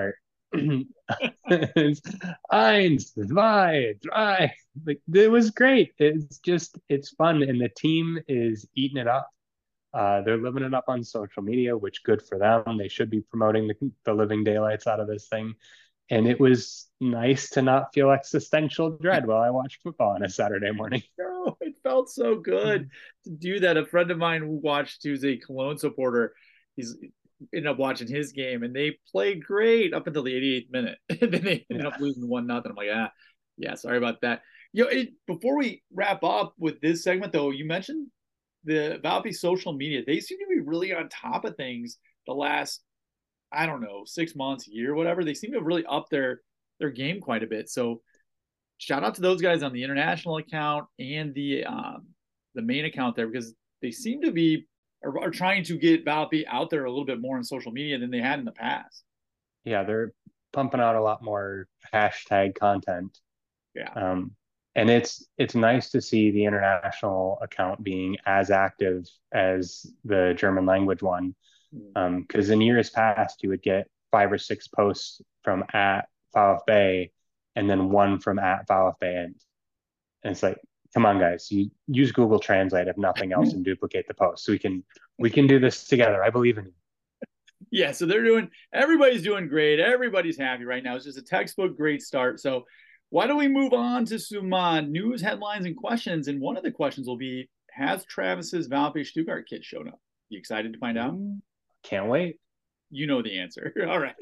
It's eins, zwei, drei. Like it was great. It's fun, and the team is eating it up. They're living it up on social media, which good for them. They should be promoting the living daylights out of this thing. And it was nice to not feel existential dread while I watched football on a Saturday morning. No, it felt so good to do that. A friend of mine who watched, who's a Cologne supporter, he's ended up watching his game, and they played great up until the 88th minute. And then they ended up losing 1-0. I'm like, yeah, sorry about that. Before we wrap up with this segment, though, you mentioned the Valpy social media. They seem to be really on top of things the last, I don't know, 6 months, year, whatever. They seem to have really upped their game quite a bit. So shout out to those guys on the international account and the main account there, because they seem to be are trying to get Valpy out there a little bit more on social media than they had in the past. Yeah, they're pumping out a lot more hashtag content. Yeah. And it's nice to see the international account being as active as the German language one. Because in years past, you would get 5 or 6 posts from at VfB and then one from at VfB. And it's like, come on, guys, you use Google Translate if nothing else and duplicate the post. So we can do this together. I believe in you. Yeah, so everybody's doing great. Everybody's happy right now. It's just a textbook great start. So why don't we move on to some news, headlines, and questions? And one of the questions will be, has Travis's Valpy Stuttgart kit shown up? You excited to find out? Can't wait. You know the answer. All right.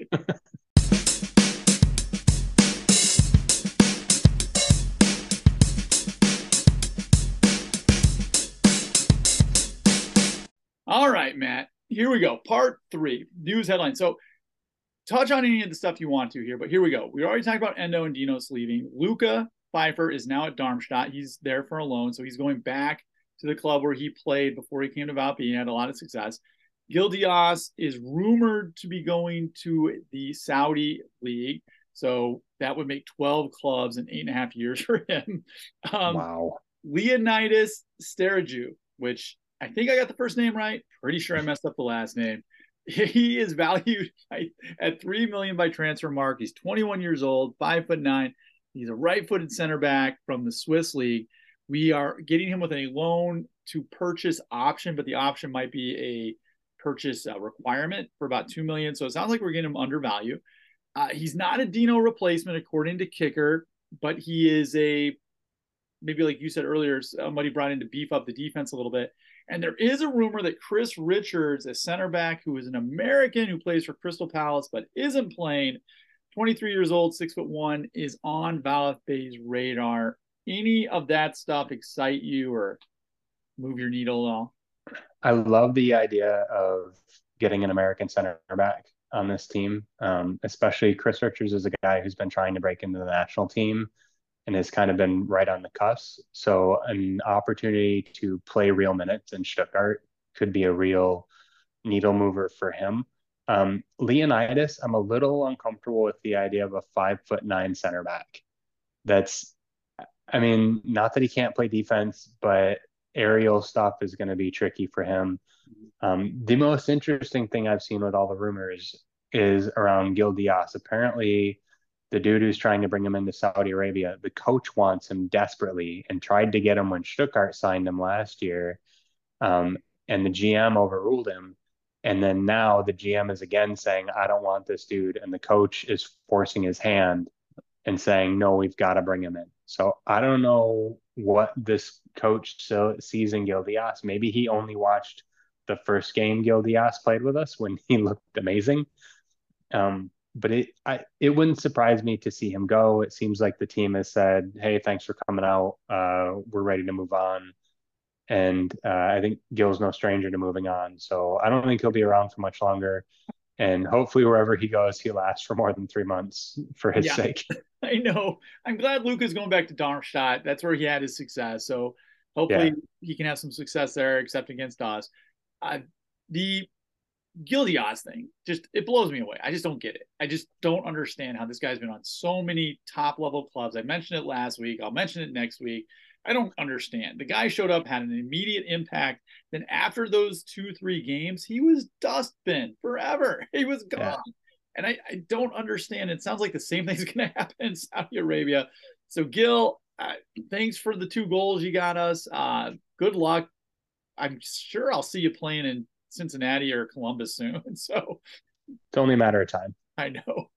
All right, Matt. Here we go. Part 3, news headlines. So touch on any of the stuff you want to here, but here we go. We already talked about Endo and Dinos leaving. Luca Pfeiffer is now at Darmstadt. He's there for a loan, so he's going back to the club where he played before he came to Valpy. He had a lot of success. Gil Diaz is rumored to be going to the Saudi League, so that would make 12 clubs in 8.5 years for him. Wow. Leonidas Steriju, which I think I got the first name right. Pretty sure I messed up the last name. He is valued at $3 million by Transfermarkt. He's 21 years old, 5'9". He's a right-footed center back from the Swiss league. We are getting him with a loan to purchase option, but the option might be a purchase requirement for about $2 million. So it sounds like we're getting him undervalued. He's not a Dino replacement according to Kicker, but he is maybe like you said earlier, somebody brought in to beef up the defense a little bit. And there is a rumor that Chris Richards, a center back who is an American who plays for Crystal Palace but isn't playing, 23 years old, 6'1", is on VfB's radar. Any of that stuff excite you or move your needle at all? I love the idea of getting an American center back on this team, especially Chris Richards is a guy who's been trying to break into the national team and has kind of been right on the cusp. So an opportunity to play real minutes in Stuttgart could be a real needle mover for him. Leonidas, I'm a little uncomfortable with the idea of a 5'9" center back. Not that he can't play defense, but aerial stuff is going to be tricky for him. The most interesting thing I've seen with all the rumors is around Gil Diaz. Apparently, the dude who's trying to bring him into Saudi Arabia, the coach wants him desperately and tried to get him when Stuttgart signed him last year. And the GM overruled him. And then now the GM is again saying, I don't want this dude. And the coach is forcing his hand and saying, no, we've got to bring him in. So I don't know what this coach sees in Gil Diaz. Maybe he only watched the first game Gil Diaz played with us when he looked amazing. But it wouldn't surprise me to see him go. It seems like the team has said, hey, thanks for coming out. We're ready to move on. And I think Gil's no stranger to moving on. So I don't think he'll be around for much longer. And hopefully wherever he goes, he lasts for more than 3 months for his sake. I know. I'm glad Luca's going back to Darmstadt. That's where he had his success. So hopefully he can have some success there, except against us. The Gil Diaz thing, it blows me away. I just don't get it. I just don't understand how this guy's been on so many top level clubs. I mentioned it last week. I'll mention it next week. I don't understand. The guy showed up, had an immediate impact. Then after those 2-3 games, he was dustbin forever. He was gone. And I don't understand. It sounds like the same thing's going to happen in Saudi Arabia. So, Gil, thanks for the 2 goals you got us. Good luck. I'm sure I'll see you playing in Cincinnati or Columbus soon. So it's only a matter of time. I know.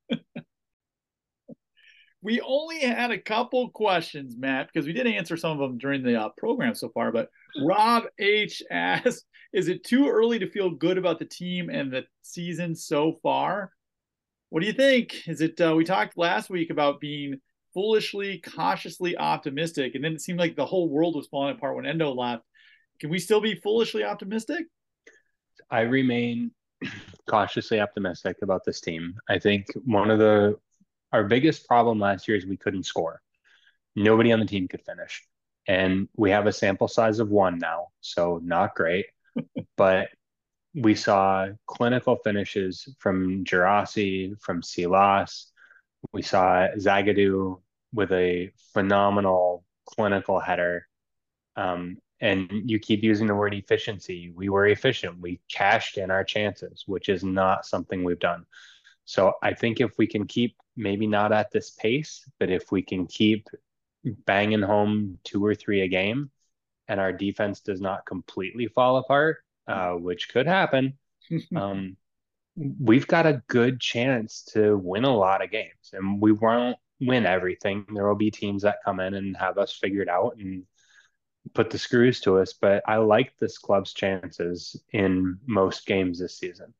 We only had a couple questions, Matt, because we did answer some of them during the program so far. But Rob H asked, is it too early to feel good about the team and the season so far? What do you think? Is it, we talked last week about being foolishly, cautiously optimistic, and then it seemed like the whole world was falling apart when Endo left. Can we still be foolishly optimistic? I remain cautiously optimistic about this team. I think our biggest problem last year is we couldn't score. Nobody on the team could finish. And we have a sample size of 1 now, so not great. But we saw clinical finishes from Gerasi, from Silas. We saw Zagadou with a phenomenal clinical header. And you keep using the word efficiency. We were efficient. We cashed in our chances, which is not something we've done. So I think if we can keep, maybe not at this pace, but if we can keep banging home 2 or 3 a game and our defense does not completely fall apart, which could happen, we've got a good chance to win a lot of games. And we won't win everything. There will be teams that come in and have us figured out and put the screws to us, but I like this club's chances in most games this season.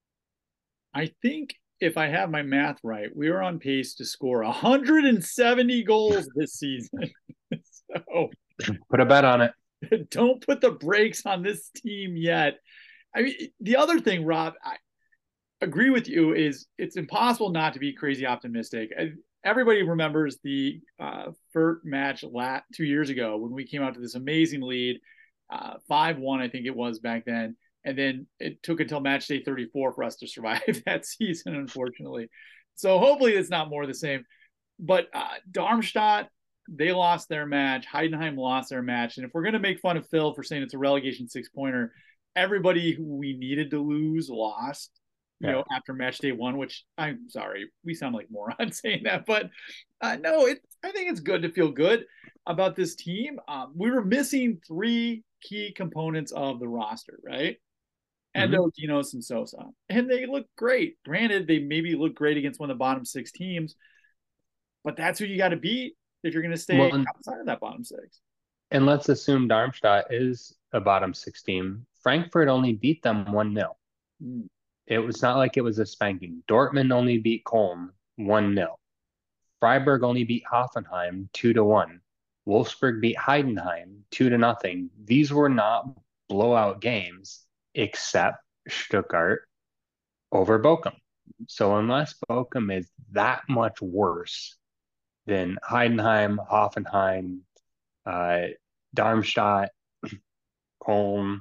I think if I have my math right, we are on pace to score 170 goals this season. So put a bet on it. Don't put the brakes on this team yet. I mean, the other thing, Rob, I agree with you, is it's impossible not to be crazy optimistic. Everybody remembers the Furt match 2 years ago when we came out to this amazing lead, 5-1, I think it was back then. And then it took until match day 34 for us to survive that season, unfortunately. So hopefully it's not more of the same. But Darmstadt, they lost their match. Heidenheim lost their match. And if we're going to make fun of Phil for saying it's a relegation 6-pointer, everybody who we needed to lose lost. You know, after match day 1, which I'm sorry, we sound like morons saying that, but no, I think it's good to feel good about this team. We were missing 3 key components of the roster, right? Endo, Dinos, and Sosa, and they look great. Granted, they maybe look great against one of the bottom 6 teams, but that's who you got to beat if you're going to stay outside of that bottom 6. And let's assume Darmstadt is a bottom 6 team. Frankfurt only beat them 1-0. It was not like it was a spanking. Dortmund only beat Köln 1-0. Freiburg only beat Hoffenheim 2-1. Wolfsburg beat Heidenheim 2-0. These were not blowout games, except Stuttgart over Bochum. So unless Bochum is that much worse than Heidenheim, Hoffenheim, Darmstadt, Köln,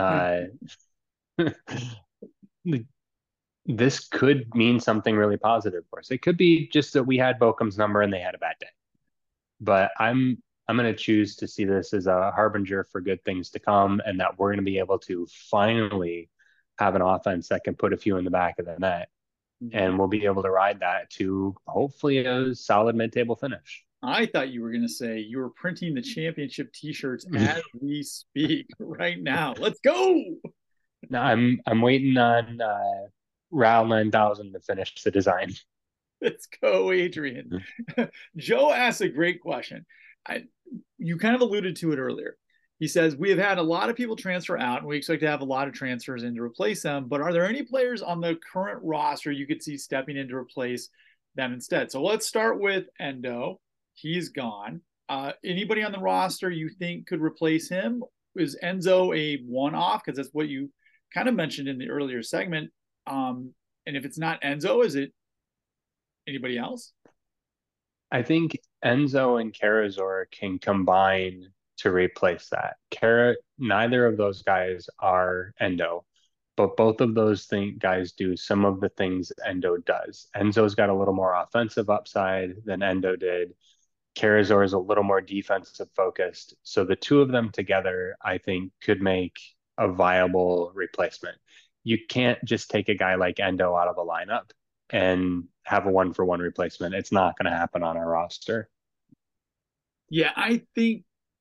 this could mean something really positive for us. It could be just that we had Bochum's number and they had a bad day. But I'm going to choose to see this as a harbinger for good things to come, and that we're going to be able to finally have an offense that can put a few in the back of the net. And we'll be able to ride that to hopefully a solid mid-table finish. I thought you were going to say you were printing the championship T-shirts as we speak right now. Let's go. No, I'm waiting on Raul 9000 to finish the design. Let's go, Adrian. Joe asks a great question. You kind of alluded to it earlier. He says, we have had a lot of people transfer out, and we expect to have a lot of transfers in to replace them. But are there any players on the current roster you could see stepping in to replace them instead? So let's start with Endo. He's gone. Anybody on the roster you think could replace him? Is Enzo a one-off? Because that's what you kind of mentioned in the earlier segment. And if it's not Enzo, is it anybody else? I think Enzo and Karazor can combine to replace that. Neither of those guys are Endo, but both of those guys do some of the things Endo does. Enzo's got a little more offensive upside than Endo did. Karazor is a little more defensive focused. So the two of them together, I think, could make a viable replacement. You can't just take a guy like Endo out of a lineup and have a 1-for-1 replacement. It's not going to happen on our roster. Yeah, I think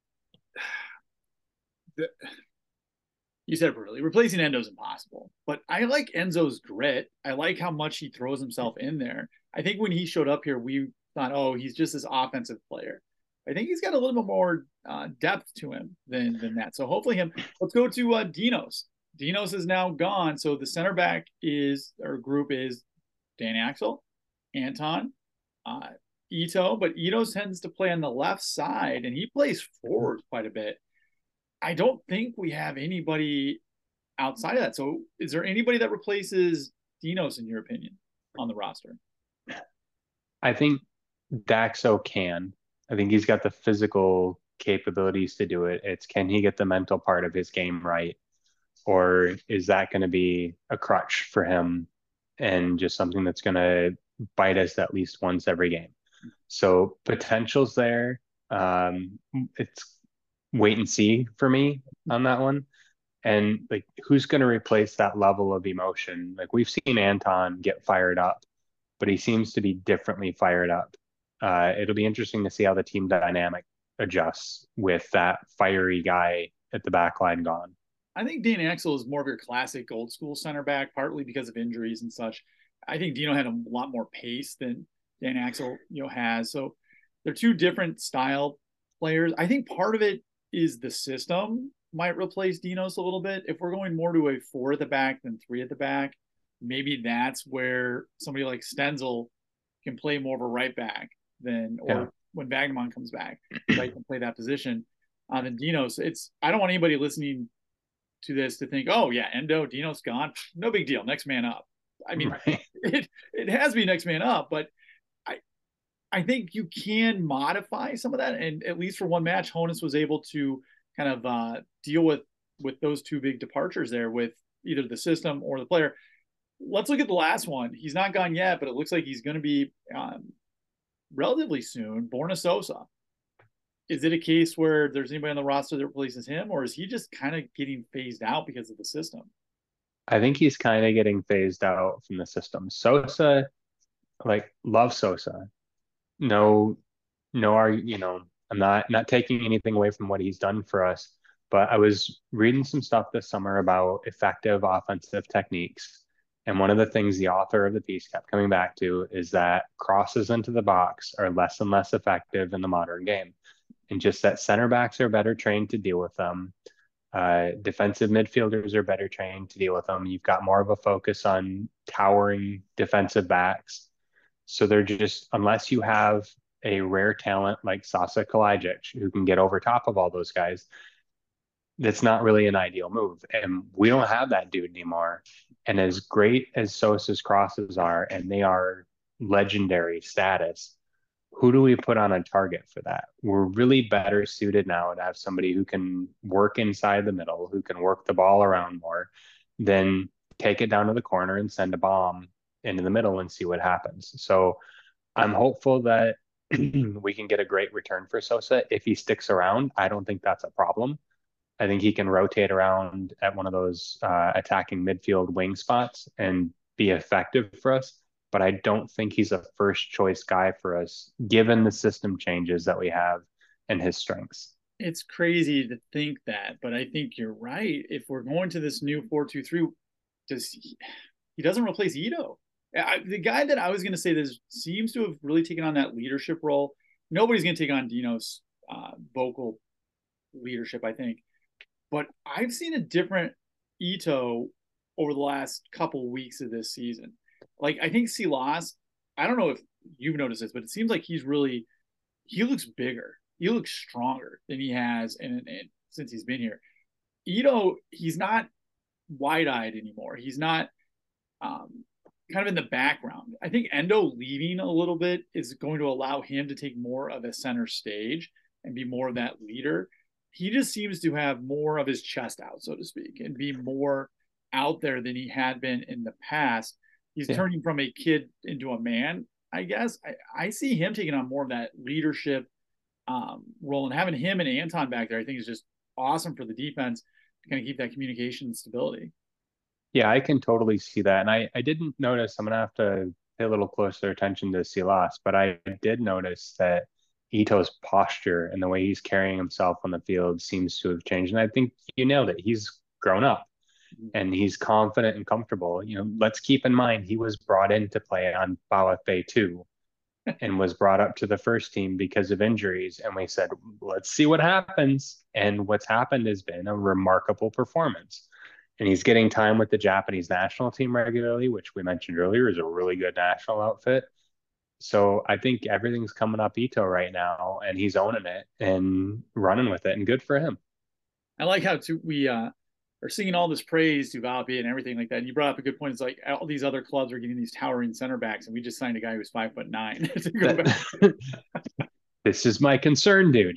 that you said it really. Replacing Endo's impossible, but I like Enzo's grit. I like how much he throws himself in there. I think when he showed up here, we thought, oh, he's just this offensive player. I think he's got a little bit more depth to him than that. So hopefully him. Let's go to Dinos. Dinos is now gone. So the center back group is Dan Axel, Anton, Ito, but Ito tends to play on the left side and he plays forward quite a bit. I don't think we have anybody outside of that. So is there anybody that replaces Dinos in your opinion on the roster? I think Daxo can. I think he's got the physical capabilities to do it. It's can he get the mental part of his game right? Or is that going to be a crutch for him and just something that's going to bite us at least once every game? So potential's there. It's wait and see for me on that one. And like, who's going to replace that level of emotion? Like, we've seen Anton get fired up, but he seems to be differently fired up. It'll be interesting to see how the team dynamic adjusts with that fiery guy at the back line gone. I think Dan Axel is more of your classic old school center back, partly because of injuries and such. I think Dino had a lot more pace than Dan Axel, has. So they're two different style players. I think part of it is the system might replace Dinos a little bit. If we're going more to a 4 at the back than 3 at the back, maybe that's where somebody like Stenzel can play more of a right back or when Vagnemon comes back, right, can play that position. Than Dinos. I don't want anybody listening to this to think, oh yeah, Endo, Dino's gone. No big deal. Next man up. I mean, right. it has to be next man up, but I think you can modify some of that. And at least for one match, Honus was able to kind of deal with those two big departures there with either the system or the player. Let's look at the last one. He's not gone yet, but it looks like he's going to be relatively soon. Borna Sosa. Is it a case where there's anybody on the roster that replaces him, or is he just kind of getting phased out because of the system? I think he's kind of getting phased out from the system. Sosa, love Sosa. No, I'm not taking anything away from what he's done for us, but I was reading some stuff this summer about effective offensive techniques. And one of the things the author of the piece kept coming back to is that crosses into the box are less and less effective in the modern game. And just that center backs are better trained to deal with them. Defensive midfielders are better trained to deal with them. You've got more of a focus on towering defensive backs. So they're just, unless you have a rare talent like Sasa Kalajic, who can get over top of all those guys, that's not really an ideal move. And we don't have that dude anymore. And as great as Sosa's crosses are, and they are legendary status, who do we put on a target for that? We're really better suited now to have somebody who can work inside the middle, who can work the ball around more, than take it down to the corner and send a bomb into the middle and see what happens. So I'm hopeful that we can get a great return for Sosa. If he sticks around, I don't think that's a problem. I think he can rotate around at one of those attacking midfield wing spots and be effective for us. But I don't think he's a first choice guy for us, given the system changes that we have and his strengths. It's crazy to think that, but I think you're right. If we're going to this new 4-2-3, he doesn't replace Ito. The guy that I was going to say this seems to have really taken on that leadership role. Nobody's going to take on Dino's vocal leadership, I think. But I've seen a different Ito over the last couple weeks of this season. Like, I think Silas, I don't know if you've noticed this, but it seems like he looks bigger. He looks stronger than he has since he's been here. Ito, he's not wide-eyed anymore. He's not kind of in the background. I think Endo leaving a little bit is going to allow him to take more of a center stage and be more of that leader. He just seems to have more of his chest out, so to speak, and be more out there than he had been in the past. He's turning from a kid into a man, I guess. I see him taking on more of that leadership role, and having him and Anton back there, I think is just awesome for the defense to kind of keep that communication and stability. Yeah, I can totally see that. And I didn't notice, I'm going to have to pay a little closer attention to Silas, but I did notice that Ito's posture and the way he's carrying himself on the field seems to have changed. And I think you nailed it. He's grown up and he's confident and comfortable. Let's keep in mind he was brought in to play on Balafe too, and was brought up to the first team because of injuries. And we said, let's see what happens. And what's happened has been a remarkable performance. And he's getting time with the Japanese national team regularly, which we mentioned earlier is a really good national outfit. So I think everything's coming up Ito right now, and he's owning it and running with it, and good for him. I like how we are singing all this praise to Valpi and everything like that. And you brought up a good point. It's like all these other clubs are getting these towering center backs, and we just signed a guy who's 5'9" to go back. This is my concern, dude.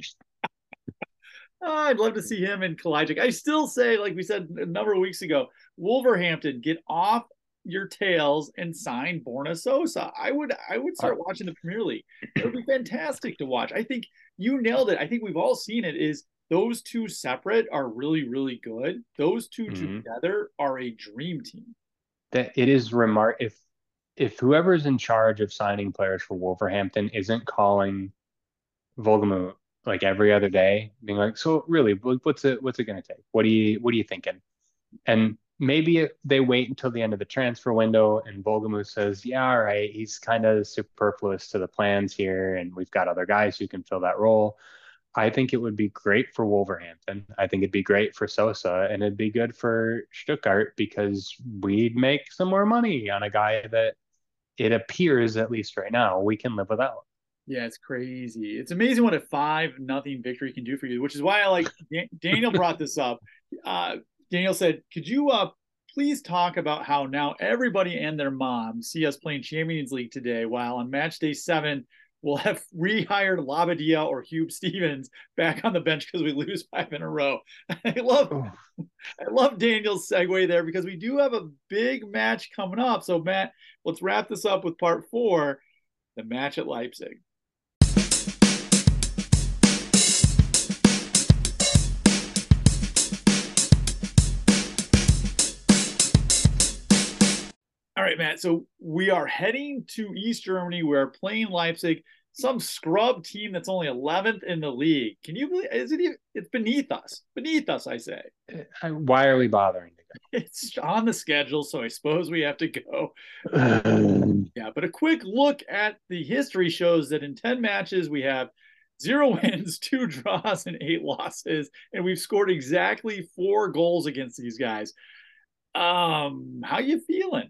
I'd love to see him in Kalajdzic. I still say, like we said a number of weeks ago, Wolverhampton, get off your tails and sign Borna Sosa. I would start watching the Premier League. It would be fantastic to watch. I think you nailed it. I think we've all seen it. Is those two separate are really, really good. Those two together are a dream team. That it is if whoever's in charge of signing players for Wolverhampton isn't calling Volgamu like every other day, being like, so really, what's it going to take? What are you thinking? And maybe they wait until the end of the transfer window and Volgamu says, yeah, all right, he's kind of superfluous to the plans here, and we've got other guys who can fill that role. I think it would be great for Wolverhampton. I think it'd be great for Sosa, and it'd be good for Stuttgart because we'd make some more money on a guy that it appears, at least right now, we can live without. Yeah, it's crazy. It's amazing what a 5-0 victory can do for you, which is why I like Daniel brought this up. Daniel said, could you please talk about how now everybody and their mom see us playing Champions League today, while on match day 7, we'll have rehired Labadia or Hugh Stevens back on the bench because we lose 5 in a row. I love Daniel's segue there because we do have a big match coming up. So Matt, let's wrap this up with part 4, the match at Leipzig. All right, Matt. So we are heading to East Germany. We're playing Leipzig, some scrub team that's only 11th in the league. Can you believe? It's beneath us. Beneath us, I say. Why are we bothering to go? It's on the schedule, so I suppose we have to go. Yeah, but a quick look at the history shows that in 10 matches we have 0 wins, 2 draws, and 8 losses, and we've scored exactly 4 goals against these guys. How you feeling?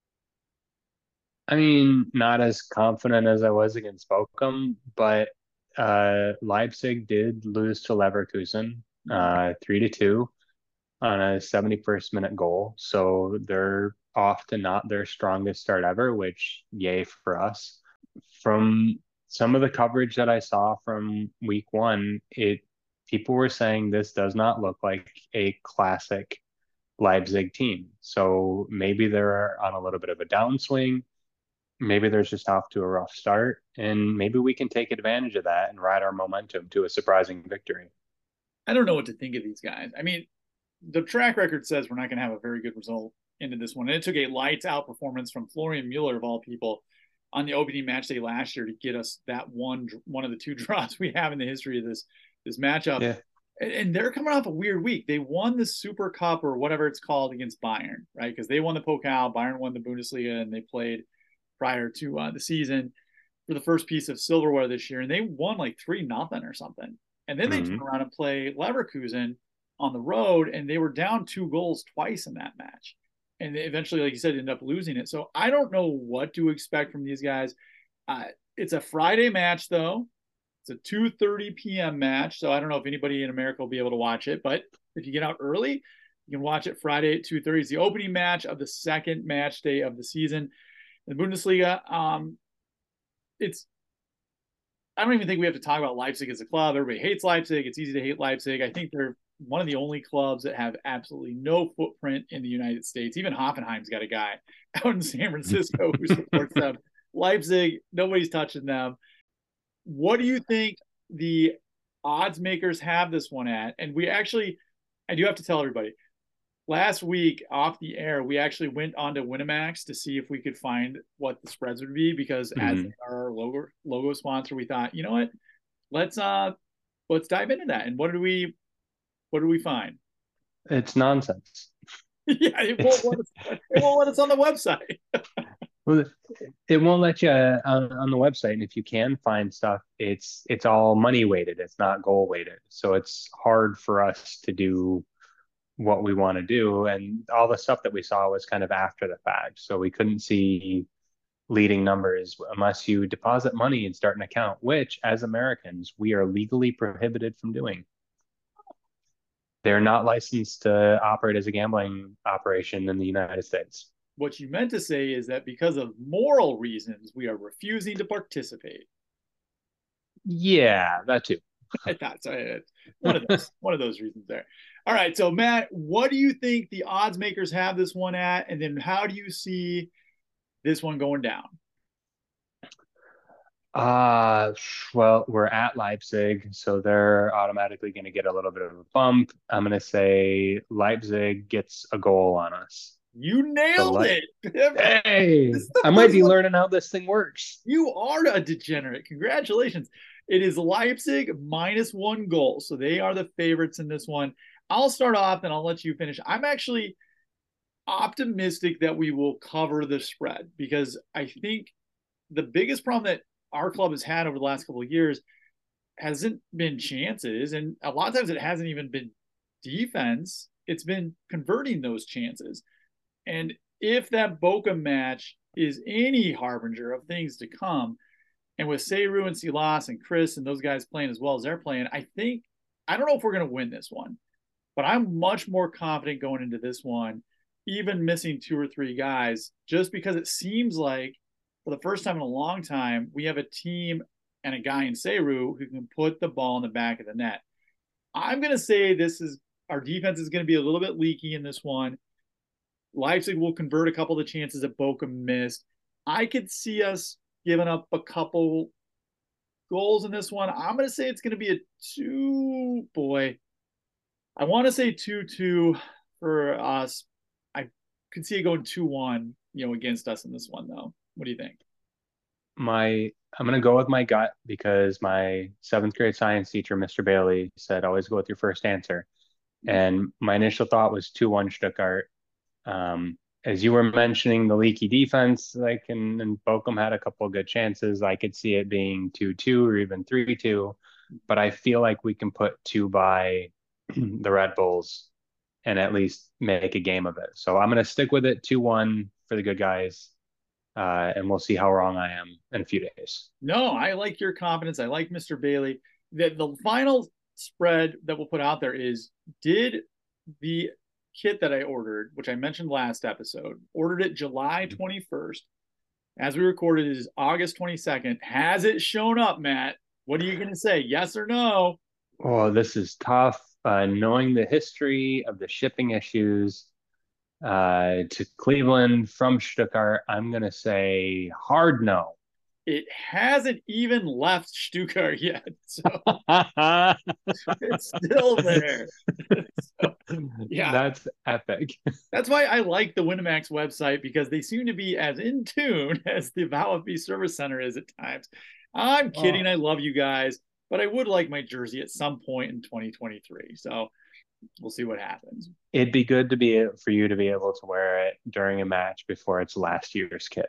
I mean, not as confident as I was against Bochum, but Leipzig did lose to Leverkusen 3-2 on a 71st minute goal. So they're off to not their strongest start ever, which yay for us. From some of the coverage that I saw from week 1, people were saying this does not look like a classic Leipzig team. So maybe they're on a little bit of a downswing. Maybe they're just off to a rough start, and maybe we can take advantage of that and ride our momentum to a surprising victory. I don't know what to think of these guys. I mean, the track record says we're not going to have a very good result into this one. And it took a lights out performance from Florian Mueller, of all people, on the opening match day last year to get us that one of the 2 draws we have in the history of this matchup. Yeah. And they're coming off a weird week. They won the Super Cup or whatever it's called against Bayern, right? Because they won the Pokal, Bayern won the Bundesliga, and they played prior to the season for the first piece of silverware this year, and they won like 3-0 or something. And then they turn around and play Leverkusen on the road, and they were down 2 goals twice in that match. And they eventually, like you said, ended up losing it. So I don't know what to expect from these guys. It's a Friday match, though. It's a 2:30 p.m. match, so I don't know if anybody in America will be able to watch it. But if you get out early, you can watch it Friday at 2:30. It's the opening match of the second match day of the season. The Bundesliga, I don't even think we have to talk about Leipzig as a club. Everybody hates Leipzig. It's easy to hate Leipzig. I think they're one of the only clubs that have absolutely no footprint in the United States. Even Hoffenheim's got a guy out in San Francisco who supports them. Leipzig, nobody's touching them. What do you think the odds makers have this one at? And I do have to tell everybody, last week off the air, we actually went onto Winamax to see if we could find what the spreads would be, because as they are our logo sponsor, we thought, you know what, let's dive into that. And what did we find? It's nonsense. Yeah, it won't let us on the website. Well, it won't let you on the website, and if you can find stuff, it's all money weighted. It's not goal weighted, so it's hard for us to do what we want to do. And all the stuff that we saw was kind of after the fact, so we couldn't see leading numbers unless you deposit money and start an account, which as Americans we are legally prohibited from doing. They're not licensed to operate as a gambling operation in the United States. What you meant to say is that because of moral reasons, we are refusing to participate. Yeah, that too. I thought so. One of those reasons there. All right. So Matt, what do you think the odds makers have this one at? And then how do you see this one going down? Well, we're at Leipzig, so they're automatically going to get a little bit of a bump. I'm going to say Leipzig gets a goal on us. You nailed it. Hey, I might be learning how this thing works. You are a degenerate. Congratulations. It is Leipzig -1 goal. So they are the favorites in this one. I'll start off and I'll let you finish. I'm actually optimistic that we will cover the spread, because I think the biggest problem that our club has had over the last couple of years hasn't been chances. And a lot of times it hasn't even been defense. It's been converting those chances. And if that Boca match is any harbinger of things to come, and with Seru and Silas and Chris and those guys playing as well as they're playing, I don't know if we're going to win this one, but I'm much more confident going into this one, even missing 2 or 3 guys, just because it seems like for the first time in a long time, we have a team and a guy in Seru who can put the ball in the back of the net. I'm going to say our defense is going to be a little bit leaky in this one. Leipzig will convert a couple of the chances that Boca missed. I could see us giving up a couple goals in this one. I'm going to say it's going to be a 2-2 for us. I could see it going 2-1, against us in this one, though. What do you think? I'm going to go with my gut, because my 7th grade science teacher, Mr. Bailey, said always go with your first answer. And my initial thought was 2-1 Stuttgart. As you were mentioning, the leaky defense, and Bochum had a couple of good chances. I could see it being 2-2 or even 3-2, but I feel like we can put 2 by the Red Bulls and at least make a game of it. So I'm going to stick with it, 2-1 for the good guys. And we'll see how wrong I am in a few days. No, I like your confidence. I like Mr. Bailey. The final spread that we'll put out there is, did the kit that I ordered, which I mentioned last episode, ordered it July 21st. As we recorded, it is August 22nd. Has it shown up, Matt? What are you going to say? Yes or no? Oh, this is tough. Knowing the history of the shipping issues to Cleveland from Stuttgart, I'm going to say hard no. It hasn't even left Stuttgart yet, so it's still there. So, yeah, that's epic. That's why I like the Winamax website, because they seem to be as in tune as the VfB Service Center is at times. I'm kidding. I love you guys, but I would like my jersey at some point in 2023. So we'll see what happens. It'd be good for you to be able to wear it during a match before it's last year's kit.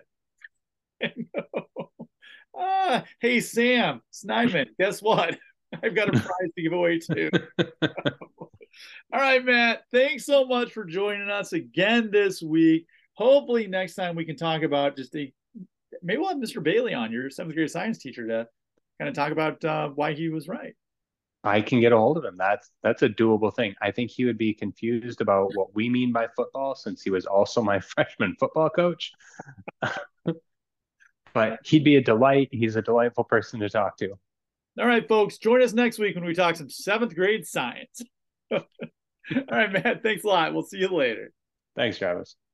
Hey, Sam Snyman, guess what? I've got a prize to give away too. All right, Matt, thanks so much for joining us again this week. Hopefully next time we can talk about maybe we'll have Mr. Bailey on, your 7th grade science teacher, to kind of talk about why he was right. I can get a hold of him. That's a doable thing. I think he would be confused about what we mean by football, since he was also my freshman football coach. But he'd be a delight. He's a delightful person to talk to. All right, folks, join us next week when we talk some 7th grade science. All right, Matt, thanks a lot. We'll see you later. Thanks, Travis.